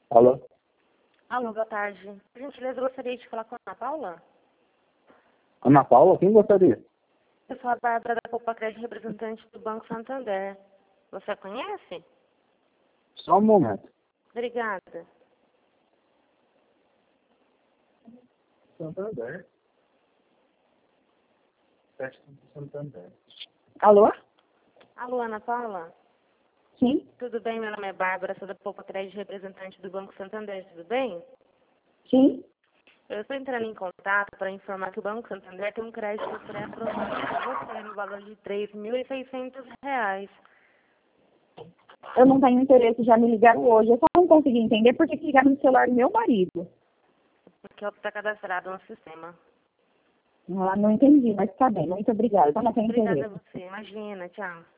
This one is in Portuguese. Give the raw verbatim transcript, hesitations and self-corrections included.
Alô? Alô, boa tarde. Por gentileza, eu gostaria de falar com a Ana Paula. Ana Paula? Quem gostaria? Eu sou a Bárbara da Poupa Crédito, representante do Banco Santander. Você a conhece? Só um momento. Obrigada. Santander. Santander. Alô? Alô, Ana Paula? Sim? Tudo bem? Meu nome é Bárbara, sou da Poupa Crédito, representante do Banco Santander. Tudo bem? Sim? Eu estou entrando em contato para informar que o Banco Santander tem um crédito pré-aprovado para você no valor de três mil e seiscentos reais. Eu não tenho interesse, já me ligaram hoje. Eu só não consegui entender por que que ligaram no celular do meu marido. Porque é o que está cadastrado no sistema. Ah, não entendi, mas tá bem. Muito obrigada. Só não tenho Obrigada a interesse. você. Imagina. Tchau.